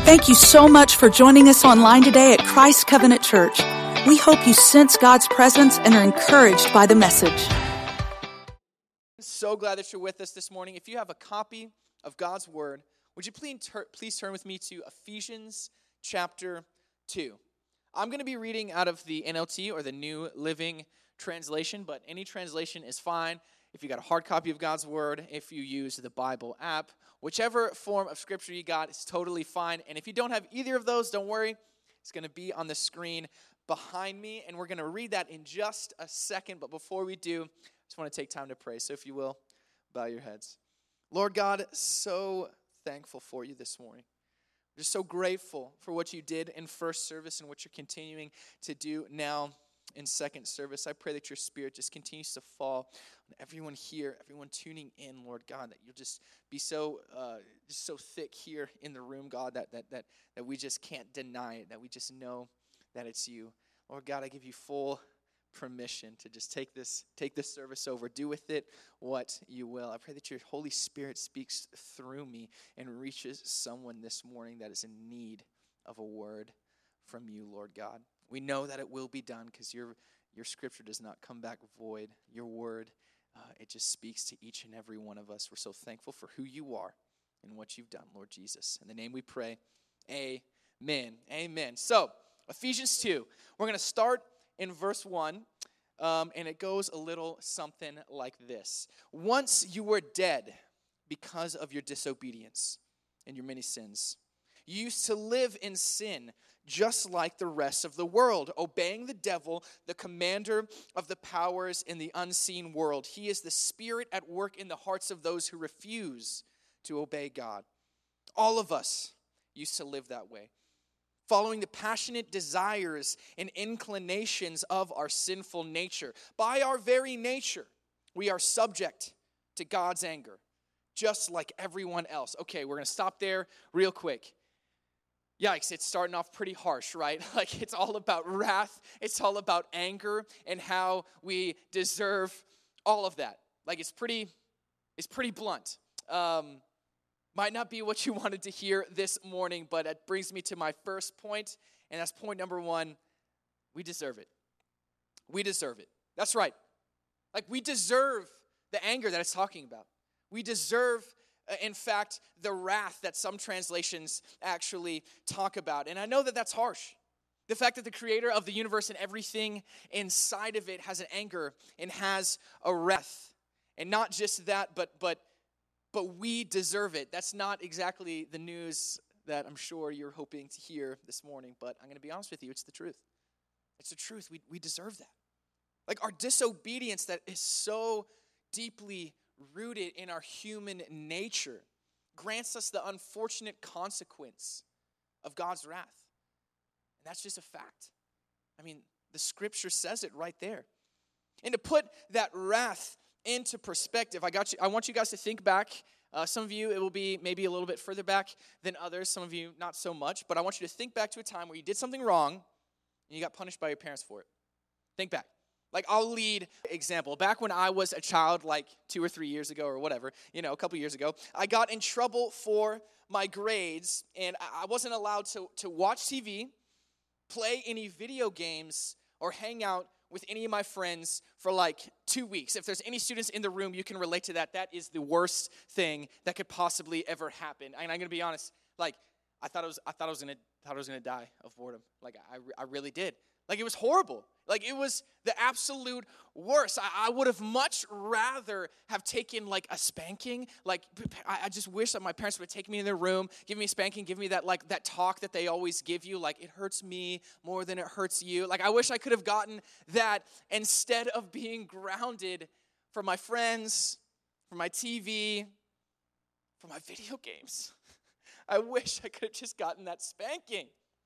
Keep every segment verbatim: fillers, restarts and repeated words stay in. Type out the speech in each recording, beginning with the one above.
Thank you so much for joining us online today at Christ Covenant Church. We hope you sense God's presence and are encouraged by the message. So glad that you're with us this morning. If you have a copy of God's Word, would you please, tur- please turn with me to Ephesians chapter two. I'm going to be reading out of the N L T, or the New Living Translation, but any translation is fine. If you got a hard copy of God's Word, if you use the Bible app, whichever form of scripture you got is totally fine. And if you don't have either of those, don't worry. It's going to be on the screen behind me, and we're going to read that in just a second. But before we do, I just want to take time to pray. So if you will, bow your heads. Lord God, so thankful for you this morning. We're just so grateful for what you did in first service and what you're continuing to do now in second service. I pray that your Spirit just continues to fall on everyone here, everyone tuning in, Lord God, that you'll just be so uh, just so thick here in the room, God, that that that that we just can't deny it, that we just know that it's you. Lord God, I give you full permission to just take this take this service over. Do with it what you will. I pray that your Holy Spirit speaks through me and reaches someone this morning that is in need of a word from you, Lord God. We know that it will be done because your your scripture does not come back void. Your word, uh, it just speaks to each and every one of us. We're so thankful for who you are and what you've done, Lord Jesus. In the name we pray, amen. Amen. So, Ephesians two, we're going to start in verse one, um, and it goes a little something like this. Once you were dead because of your disobedience and your many sins. You used to live in sin just like the rest of the world, obeying the devil, the commander of the powers in the unseen world. He is the spirit at work in the hearts of those who refuse to obey God. All of us used to live that way, following the passionate desires and inclinations of our sinful nature. By our very nature, we are subject to God's anger, just like everyone else. Okay, we're going to stop there real quick. Yikes, it's starting off pretty harsh, right? Like, it's all about wrath. It's all about anger and how we deserve all of that. Like, it's pretty, it's pretty blunt. Um, might not be what you wanted to hear this morning, but it brings me to my first point, and that's point number one. We deserve it. We deserve it. That's right. Like, we deserve the anger that it's talking about. We deserve In fact, the wrath that some translations actually talk about. And I know that that's harsh. The fact that the creator of the universe and everything inside of it has an anger and has a wrath. And not just that, but but but we deserve it. That's not exactly the news that I'm sure you're hoping to hear this morning. But I'm going to be honest with you, it's the truth. It's the truth. We, we deserve that. Like, our disobedience that is so deeply rooted in our human nature grants us the unfortunate consequence of God's wrath. And that's just a fact. I mean, the scripture says it right there. And to put that wrath into perspective, I got you. I want you guys to think back. Uh, some of you, it will be maybe a little bit further back than others. Some of you, not so much. But I want you to think back to a time where you did something wrong and you got punished by your parents for it. Think back. Like, I'll lead example. Back when I was a child, like two or three years ago or whatever, you know, a couple years ago, I got in trouble for my grades, and I wasn't allowed to, to watch T V, play any video games, or hang out with any of my friends for like two weeks. If there's any students in the room, you can relate to that. That is the worst thing that could possibly ever happen. And I'm gonna be honest, like, I thought I was, I thought I was gonna, thought I was gonna die of boredom. Like, I, I really did. Like, it was horrible. Like, it was the absolute worst. I, I would have much rather have taken, like, a spanking. Like, I, I just wish that my parents would take me in their room, give me a spanking, give me that, like, that talk that they always give you. Like, it hurts me more than it hurts you. Like, I wish I could have gotten that instead of being grounded for my friends, for my T V, for my video games. I wish I could have just gotten that spanking.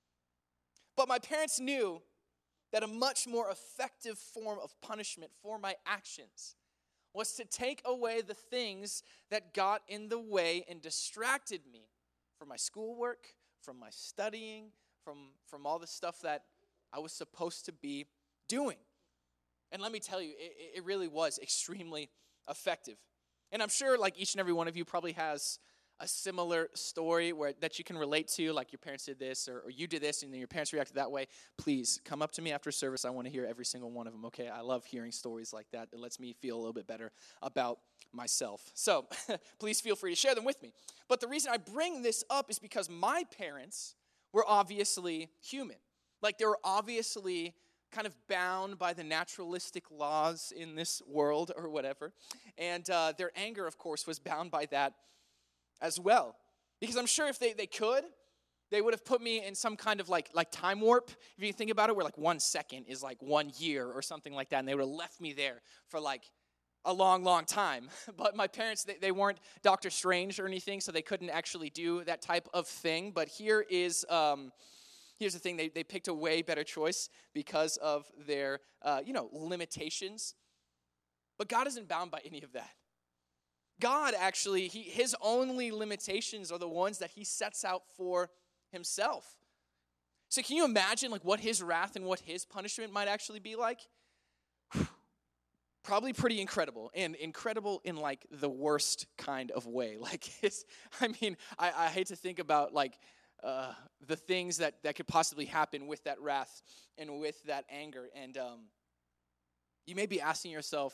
But my parents knew that a much more effective form of punishment for my actions was to take away the things that got in the way and distracted me from my schoolwork, from my studying, from, from all the stuff that I was supposed to be doing. And let me tell you, it, it really was extremely effective. And I'm sure like each and every one of you probably has a similar story where that you can relate to, like your parents did this or, or you did this and then your parents reacted that way, please come up to me after service. I want to hear every single one of them, okay? I love hearing stories like that. It lets me feel a little bit better about myself. So please feel free to share them with me. But the reason I bring this up is because my parents were obviously human. Like, they were obviously kind of bound by the naturalistic laws in this world or whatever. And uh, their anger, of course, was bound by that as well. Because I'm sure if they, they could, they would have put me in some kind of like, like time warp, if you think about it, where like one second is like one year or something like that. And they would have left me there for like a long, long time. But my parents, they, they weren't Doctor Strange or anything, so they couldn't actually do that type of thing. But here is... Um, Here's the thing, they, they picked a way better choice because of their, uh, you know, limitations. But God isn't bound by any of that. God actually, he, his only limitations are the ones that he sets out for himself. So can you imagine like what his wrath and what his punishment might actually be like? Whew. Probably pretty incredible, and incredible in like the worst kind of way. Like, it's, I mean, I, I hate to think about like, Uh, the things that, that could possibly happen with that wrath and with that anger. And um, you may be asking yourself,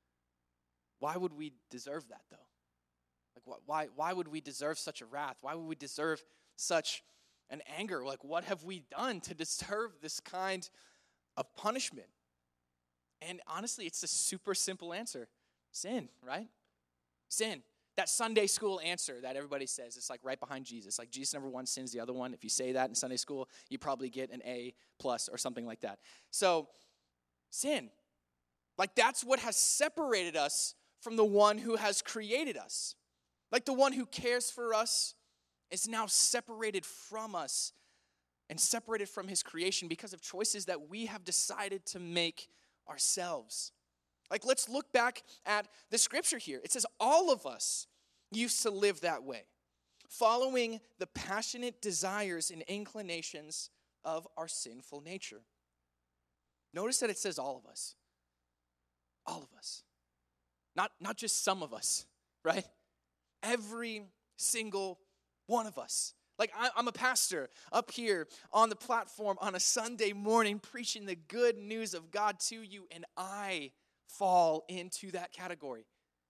why would we deserve that, though? Like, wh- why, why would we deserve such a wrath? Why would we deserve such an anger? Like, what have we done to deserve this kind of punishment? And honestly, it's a super simple answer. Sin, right? Sin. That Sunday school answer that everybody says, it's like right behind Jesus. Like Jesus number one, sin's the other one. If you say that in Sunday school, you probably get an A plus or something like that. So, sin. Like that's what has separated us from the one who has created us. Like the one who cares for us is now separated from us and separated from his creation because of choices that we have decided to make ourselves. Like, let's look back at the scripture here. It says all of us used to live that way, following the passionate desires and inclinations of our sinful nature. Notice that it says all of us. All of us. Not, not just some of us, right? Every single one of us. Like, I, I'm a pastor up here on the platform on a Sunday morning preaching the good news of God to you, and I fall into that category.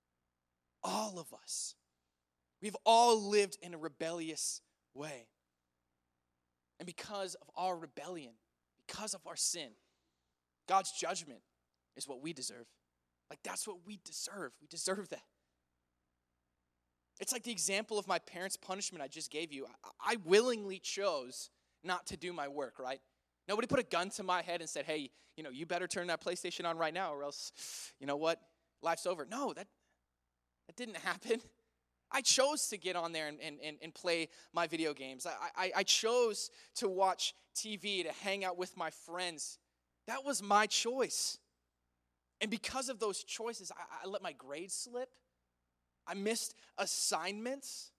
All of us. We've all lived in a rebellious way. And because of our rebellion, because of our sin, God's judgment is what we deserve. Like that's what we deserve. We deserve that. It's like the example of my parents' punishment I just gave you. I, I willingly chose not to do my work, right? Nobody put a gun to my head and said, hey, you know, you better turn that PlayStation on right now or else, you know what, life's over. No, that that didn't happen. I chose to get on there and, and, and play my video games. I, I, I chose to watch T V, to hang out with my friends. That was my choice. And because of those choices, I, I let my grades slip. I missed assignments.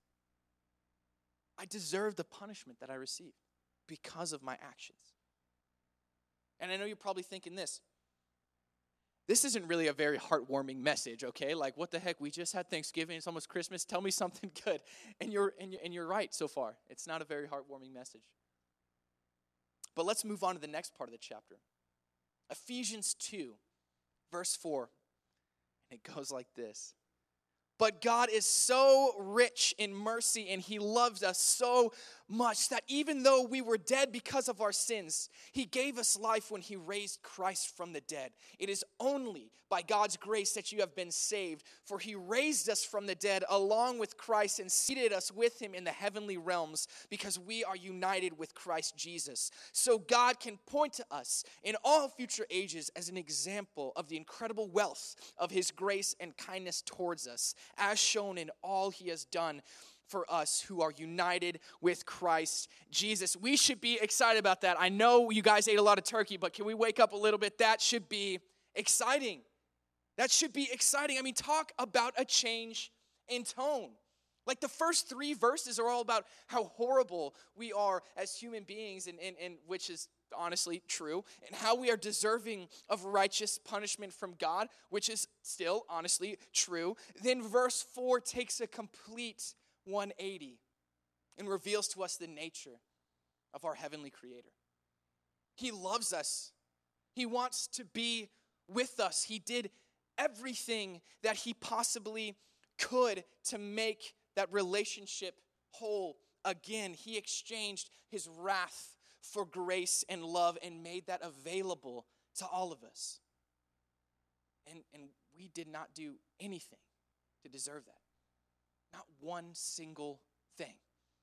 I deserve the punishment that I received because of my actions. And I know you're probably thinking this. This isn't really a very heartwarming message, okay? Like, what the heck? We just had Thanksgiving. It's almost Christmas. Tell me something good. And you're, and you're, and you're right so far. It's not a very heartwarming message. But let's move on to the next part of the chapter. Ephesians two, verse four. And it goes like this. But God is so rich in mercy, and he loves us so much that even though we were dead because of our sins, he gave us life when he raised Christ from the dead. It is only by God's grace that you have been saved, for he raised us from the dead along with Christ and seated us with him in the heavenly realms because we are united with Christ Jesus. So God can point to us in all future ages as an example of the incredible wealth of his grace and kindness towards us, as shown in all he has done for us who are united with Christ Jesus. We should be excited about that. I know you guys ate a lot of turkey, but can we wake up a little bit? That should be exciting. That should be exciting. I mean, talk about a change in tone. Like the first three verses are all about how horrible we are as human beings, and, and, and which is honestly true, and how we are deserving of righteous punishment from God, which is still honestly true. Then verse four takes a complete one eighty and reveals to us the nature of our heavenly Creator. He loves us. He wants to be with us. He did everything that he possibly could to make that relationship whole again. He exchanged his wrath for grace and love and made that available to all of us. And, and we did not do anything to deserve that. Not one single thing.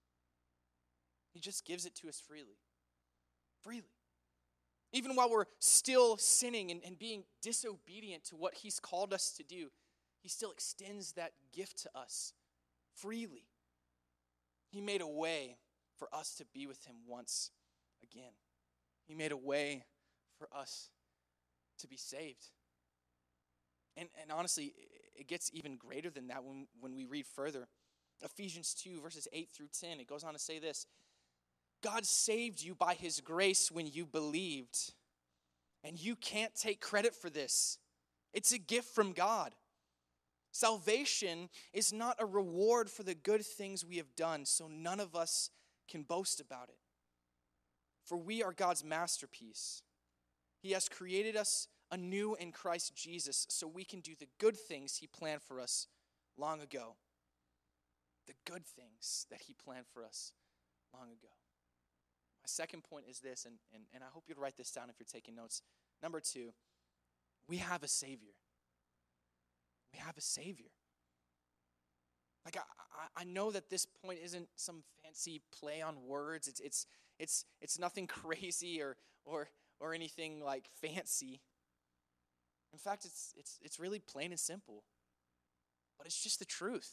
He just gives it to us freely. Freely. Even while we're still sinning and, and being disobedient to what he's called us to do, he still extends that gift to us freely. He made a way for us to be with him once again. He made a way for us to be saved. And, and honestly, it gets even greater than that when, when we read further. Ephesians two, verses eight through ten, it goes on to say this. God saved you by his grace when you believed. And you can't take credit for this. It's a gift from God. Salvation is not a reward for the good things we have done, so none of us can boast about it. For we are God's masterpiece. He has created us anew in Christ Jesus so we can do the good things he planned for us long ago. The good things that he planned for us long ago. My second point is this, and, and, and I hope you'd write this down if you're taking notes. Number two, we have a Savior. We have a Savior. Like I, I, I know that this point isn't some fancy play on words. It's it's it's it's nothing crazy or or or anything like fancy. In fact, it's it's it's really plain and simple. But it's just the truth.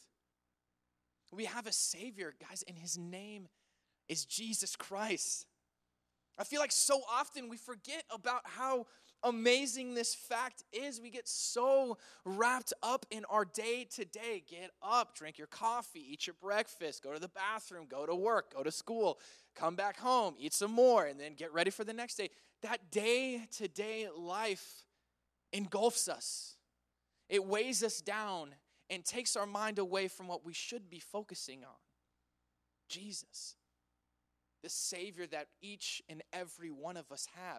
We have a Savior, guys, and his name is Jesus Christ. I feel like so often we forget about how amazing this fact is. We get so wrapped up in our day to day. Get up, drink your coffee, eat your breakfast, go to the bathroom, go to work, go to school, come back home, eat some more, and then get ready for the next day. That day to day life engulfs us. It weighs us down and takes our mind away from what we should be focusing on. Jesus, the Savior that each and every one of us have.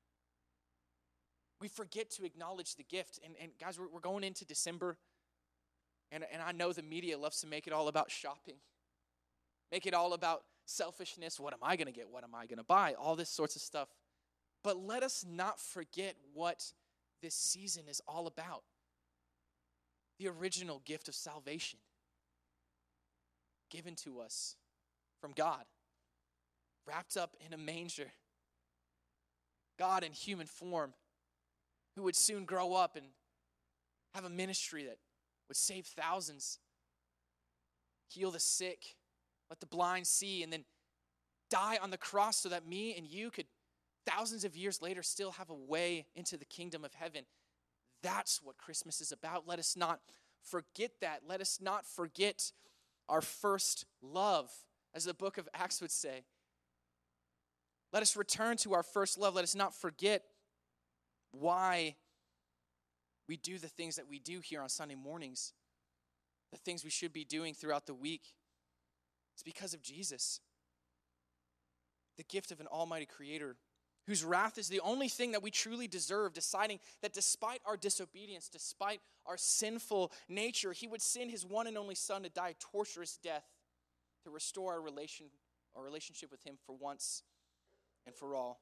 We forget to acknowledge the gift. And, and guys, we're, we're going into December. And, and I know the media loves to make it all about shopping. Make it all about selfishness. What am I going to get? What am I going to buy? All this sorts of stuff. But let us not forget what this season is all about. The original gift of salvation given to us from God, wrapped up in a manger. God in human form, who would soon grow up and have a ministry that would save thousands, heal the sick, let the blind see, and then die on the cross so that me and you could, thousands of years later, still have a way into the kingdom of heaven. That's what Christmas is about. Let us not forget that. Let us not forget our first love, as the book of Acts would say. Let us return to our first love. Let us not forget why we do the things that we do here on Sunday mornings, the things we should be doing throughout the week. It's because of Jesus, the gift of an almighty creator whose wrath is the only thing that we truly deserve, deciding that despite our disobedience, despite our sinful nature, he would send his one and only son to die a torturous death to restore our relation, our relationship with him for once and for all.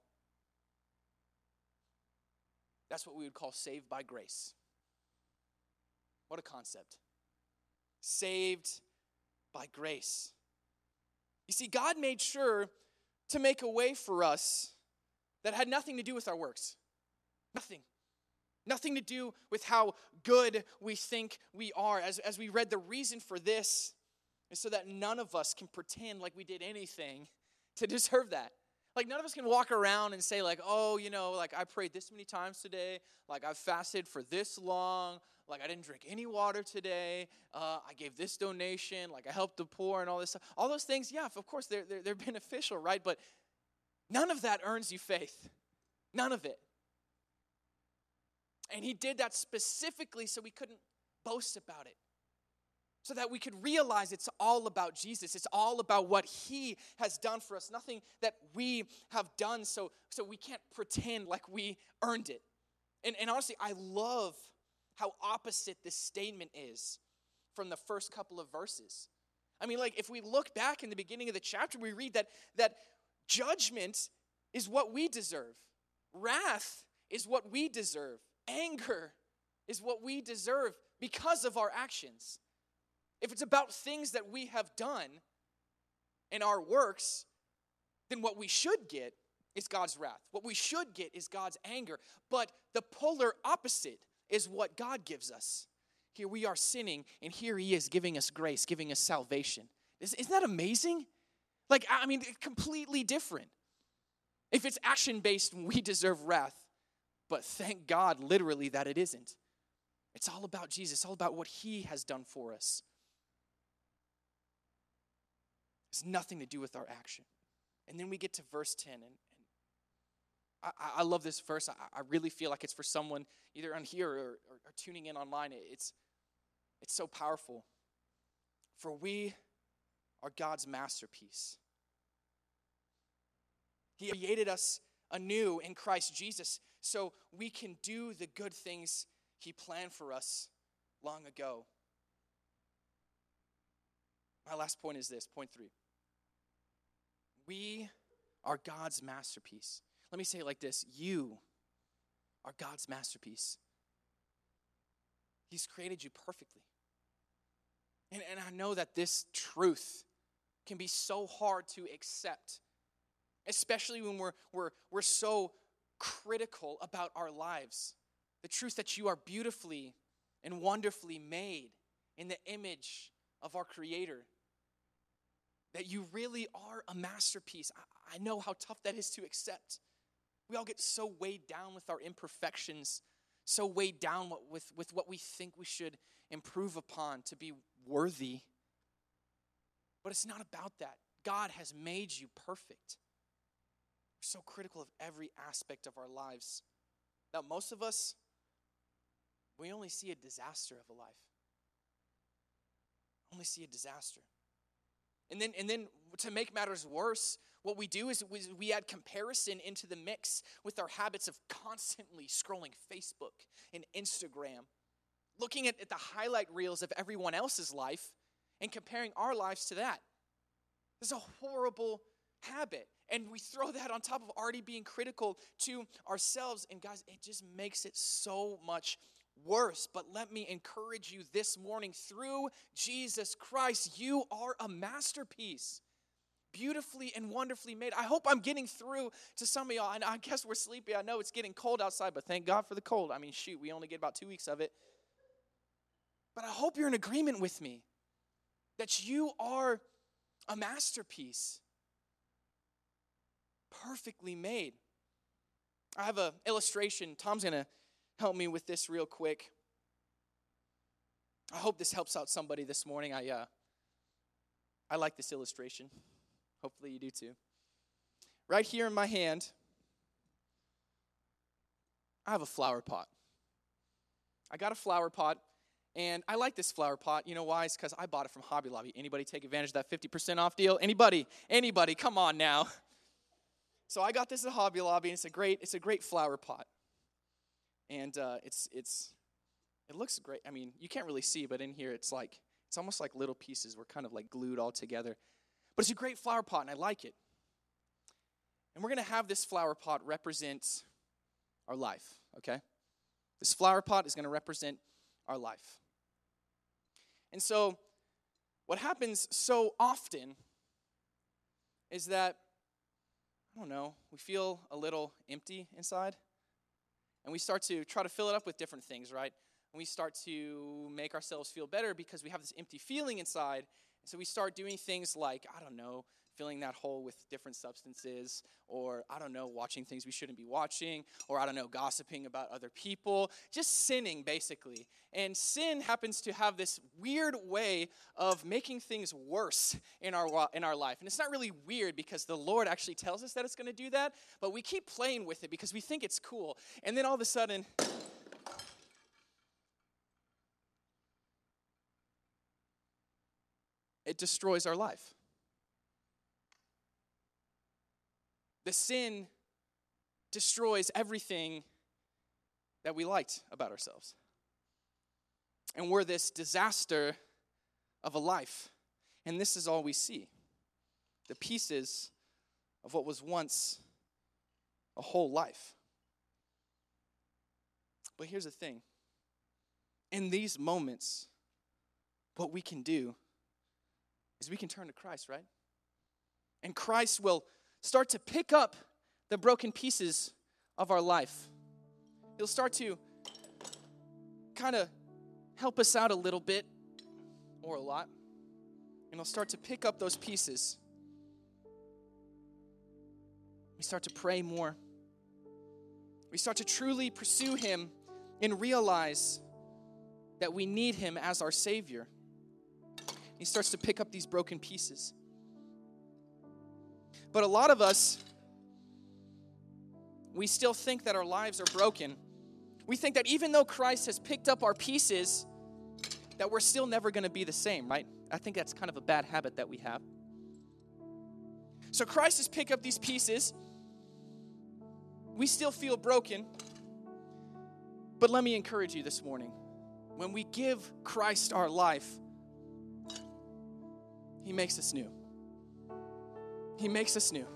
That's what we would call saved by grace. What a concept. Saved by grace. You see, God made sure to make a way for us that had nothing to do with our works. Nothing. Nothing to do with how good we think we are. As, as we read, the reason for this is so that none of us can pretend like we did anything to deserve that. Like, none of us can walk around and say, like, oh, you know, like, I prayed this many times today. Like, I've fasted for this long. Like, I didn't drink any water today. Uh, I gave this donation. Like, I helped the poor and all this stuff. All those things, yeah, of course, they're, they're, they're beneficial, right? But none of that earns you faith. None of it. And he did that specifically so we couldn't boast about it. so that we could realize it's all about Jesus. It's all about what he has done for us, nothing that we have done, so, so we can't pretend like we earned it. And, and honestly, I love how opposite this statement is from the first couple of verses. I mean, like, if we look back in the beginning of the chapter, we read that, that judgment is what we deserve. Wrath is what we deserve. Anger is what we deserve because of our actions. If it's about things that we have done in our works, then what we should get is God's wrath. What we should get is God's anger. But the polar opposite is what God gives us. Here we are sinning, and here he is giving us grace, giving us salvation. Isn't that amazing? Like, I mean, completely different. If it's action-based, we deserve wrath. But thank God, literally, that it isn't. It's all about Jesus. It's all about what he has done for us. It's nothing to do with our action. And then we get to verse ten, and, and I, I love this verse. I, I really feel like it's for someone either on here or, or, or tuning in online. It's, it's so powerful. For we are God's masterpiece. He created us anew in Christ Jesus so we can do the good things he planned for us long ago. My last point is this, point three. We are God's masterpiece. Let me say it like this. You are God's masterpiece. He's created you perfectly. And, and I know that this truth can be so hard to accept, especially when we're, we're, we're so critical about our lives. The truth that you are beautifully and wonderfully made in the image of our Creator. That you really are a masterpiece. I, I know how tough that is to accept. We all get so weighed down with our imperfections, so weighed down with, with what we think we should improve upon to be worthy. But it's not about that. God has made you perfect. We're so critical of every aspect of our lives. Now, most of us, we only see a disaster of a life. Only see a disaster. And then, and then to make matters worse, what we do is we, we add comparison into the mix with our habits of constantly scrolling Facebook and Instagram, looking at, at the highlight reels of everyone else's life and comparing our lives to that. This is a horrible habit. And we throw that on top of already being critical to ourselves. And guys, it just makes it so much worse. But let me encourage you this morning, through Jesus Christ, you are a masterpiece. Beautifully and wonderfully made. I hope I'm getting through to some of y'all. And I guess we're sleepy. I know it's getting cold outside, but thank God for the cold. I mean, shoot, we only get about two weeks of it. But I hope you're in agreement with me that you are a masterpiece. Perfectly made. I have an illustration. Tom's going to help me with this real quick. I hope this helps out somebody this morning. I uh, I like this illustration. Hopefully you do too. Right here in my hand, I have a flower pot. I got a flower pot, and I like this flower pot. You know why? It's because I bought it from Hobby Lobby. Anybody take advantage of that fifty percent off deal? Anybody? Anybody? Come on now. So I got this at Hobby Lobby, and it's a great, it's a great flower pot. And uh, it's it's it looks great. I mean, you can't really see, but in here it's like it's almost like little pieces. We're kind of like glued all together. But it's a great flower pot, and I like it. And we're going to have this flower pot represent our life, okay? This flower pot is going to represent our life. And so what happens so often is that, I don't know, we feel a little empty inside. And we start to try to fill it up with different things, right? And we start to make ourselves feel better because we have this empty feeling inside. And so we start doing things like, I don't know, filling that hole with different substances, or, I don't know, watching things we shouldn't be watching, or, I don't know, gossiping about other people, just sinning, basically. And sin happens to have this weird way of making things worse in our in our life. And it's not really weird because the Lord actually tells us that it's going to do that, but we keep playing with it because we think it's cool. And then all of a sudden, it destroys our life. The sin destroys everything that we liked about ourselves. And we're this disaster of a life. And this is all we see. The pieces of what was once a whole life. But here's the thing. In these moments, what we can do is we can turn to Christ, right? And Christ will start to pick up the broken pieces of our life. He'll start to kind of help us out a little bit, or a lot. And he'll start to pick up those pieces. We start to pray more. We start to truly pursue him and realize that we need him as our Savior. He starts to pick up these broken pieces. But a lot of us, we still think that our lives are broken. We think that even though Christ has picked up our pieces, that we're still never going to be the same, right? I think that's kind of a bad habit that we have. So Christ has picked up these pieces. We still feel broken. But let me encourage you this morning. When we give Christ our life, he makes us new. He makes us new.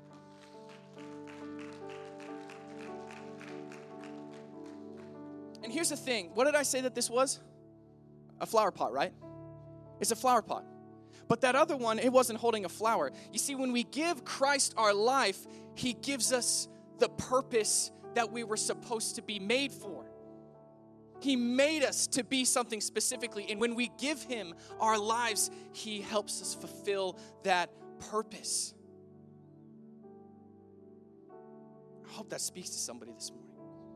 And here's the thing. What did I say that this was? A flower pot, right? It's a flower pot. But that other one, it wasn't holding a flower. You see, when we give Christ our life, he gives us the purpose that we were supposed to be made for. He made us to be something specifically. And when we give him our lives, he helps us fulfill that purpose. I hope that speaks to somebody this morning.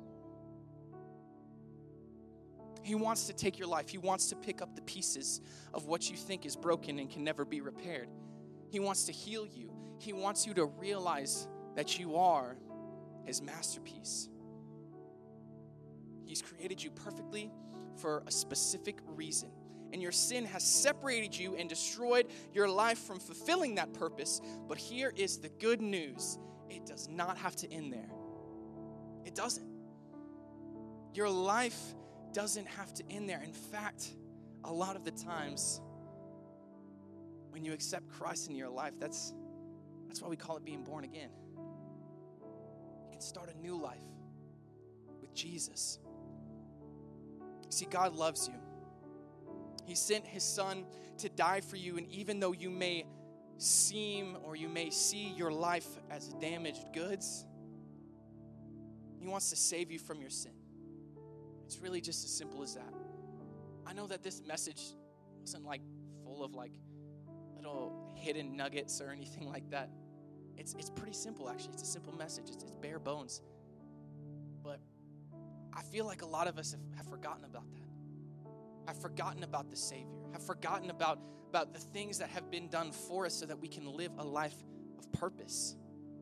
He wants to take your life. He wants to pick up the pieces of what you think is broken and can never be repaired. He wants to heal you. He wants you to realize that you are his masterpiece. He's created you perfectly for a specific reason. And your sin has separated you and destroyed your life from fulfilling that purpose. But here is the good news. It does not have to end there. It doesn't. Your life doesn't have to end there. In fact, a lot of the times when you accept Christ in your life, that's, that's why we call it being born again. You can start a new life with Jesus. See, God loves you. He sent his son to die for you, and even though you may seem or you may see your life as damaged goods, he wants to save you from your sin. It's really just as simple as that. I know that this message wasn't like full of like little hidden nuggets or anything like that. It's it's pretty simple, actually. It's a simple message. It's, it's bare bones. But I feel like a lot of us have, have forgotten about that. Have forgotten about the Savior. Have forgotten about, about the things that have been done for us so that we can live a life of purpose.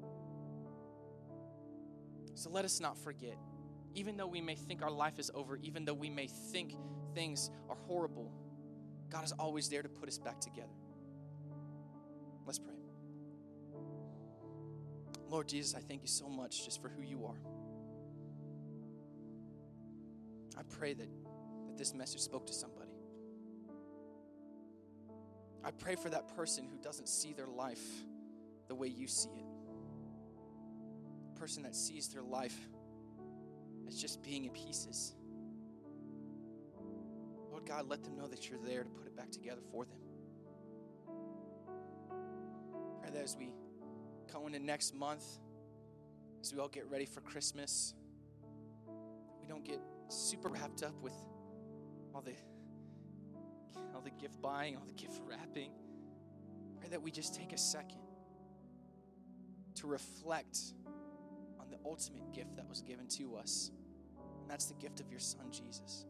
So let us not forget. Even though we may think our life is over, even though we may think things are horrible, God is always there to put us back together. Let's pray. Lord Jesus, I thank you so much just for who you are. I pray that, that this message spoke to somebody. I pray for that person who doesn't see their life the way you see it. A person that sees their life as just being in pieces. Lord God, let them know that you're there to put it back together for them. Pray that as we go into next month, as we all get ready for Christmas, we don't get super wrapped up with all the all the gift buying, all the gift wrapping. Pray that we just take a second to reflect on the ultimate gift that was given to us. And that's the gift of your son, Jesus.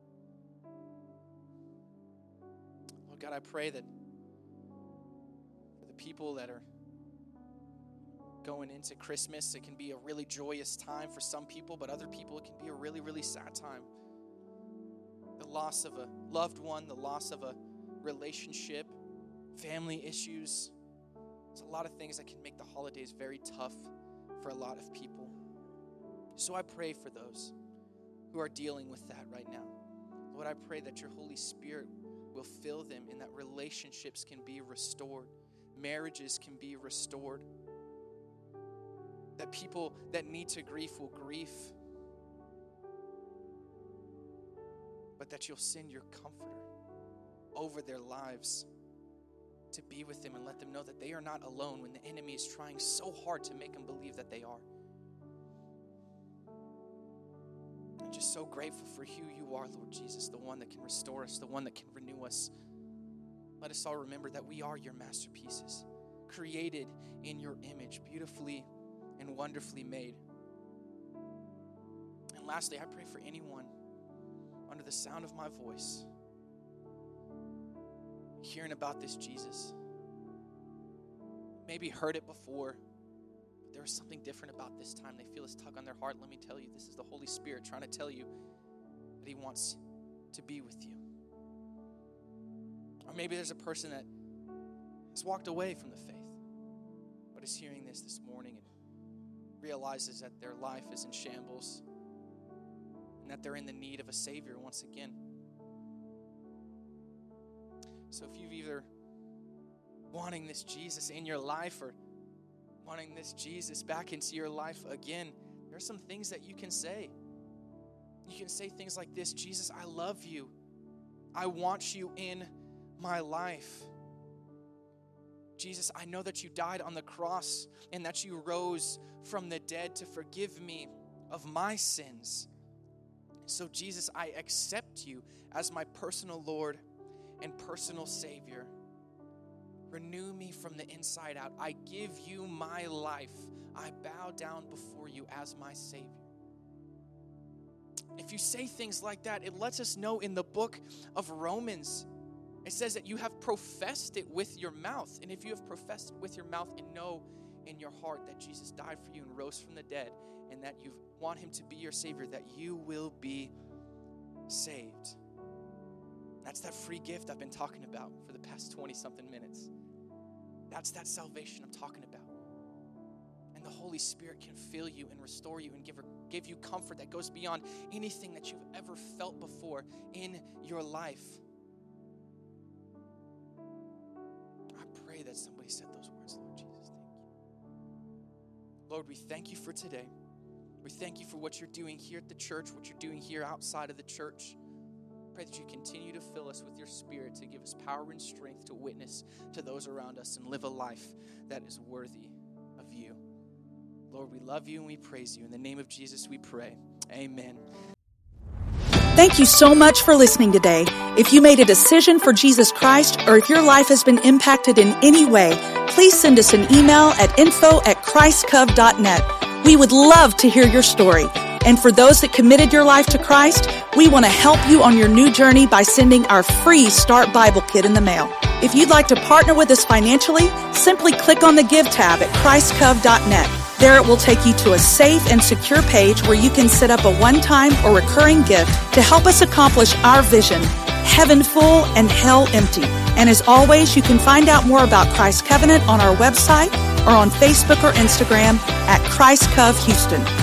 Lord God, I pray that for the people that are going into Christmas, it can be a really joyous time for some people, but other people, it can be a really, really sad time. The loss of a loved one, the loss of a relationship, family issues. There's a lot of things that can make the holidays very tough for a lot of people. So I pray for those who are dealing with that right now. Lord, I pray that your Holy Spirit will fill them and that relationships can be restored, marriages can be restored, that people that need to grieve will grieve, but that you'll send your comforter over their lives to be with them and let them know that they are not alone when the enemy is trying so hard to make them believe that they are. I'm just so grateful for who you are, Lord Jesus, the one that can restore us, the one that can renew us. Let us all remember that we are your masterpieces, created in your image, beautifully and wonderfully made. And lastly, I pray for anyone under the sound of my voice hearing about this Jesus. Maybe heard it before, but there was something different about this time. They feel this tug on their heart. Let me tell you, this is the Holy Spirit trying to tell you that he wants to be with you. Or maybe there's a person that has walked away from the faith, but is hearing this this morning and realizes that their life is in shambles and that they're in the need of a Savior once again. So if you've either wanting this Jesus in your life or wanting this Jesus back into your life again, there are some things that you can say. You can say things like this: Jesus, I love you. I want you in my life. Jesus, I know that you died on the cross and that you rose from the dead to forgive me of my sins. So Jesus, I accept you as my personal Lord and personal Savior. Renew me from the inside out. I give you my life. I bow down before you as my Savior. If you say things like that, it lets us know in the book of Romans, it says that you have professed it with your mouth. And if you have professed it with your mouth and know in your heart that Jesus died for you and rose from the dead and that you want him to be your Savior, that you will be saved. That's that free gift I've been talking about for the past twenty-something minutes. That's that salvation I'm talking about. And the Holy Spirit can fill you and restore you and give, give you comfort that goes beyond anything that you've ever felt before in your life. I pray that somebody said those words, Lord Jesus. Thank you. Lord, we thank you for today. We thank you for what you're doing here at the church, what you're doing here outside of the church. Pray that you continue to fill us with your Spirit to give us power and strength to witness to those around us and live a life that is worthy of you. Lord, we love you and we praise you. In the name of Jesus, we pray. Amen. Thank you so much for listening today. If you made a decision for Jesus Christ, or if your life has been impacted in any way, please send us an email at info at christcov dot net. We would love to hear your story. And for those that committed your life to Christ, we want to help you on your new journey by sending our free Start Bible Kit in the mail. If you'd like to partner with us financially, simply click on the Give tab at christcov dot net. There it will take you to a safe and secure page where you can set up a one-time or recurring gift to help us accomplish our vision, heaven full and hell empty. And as always, you can find out more about Christ Covenant on our website or on Facebook or Instagram at ChristCov Houston.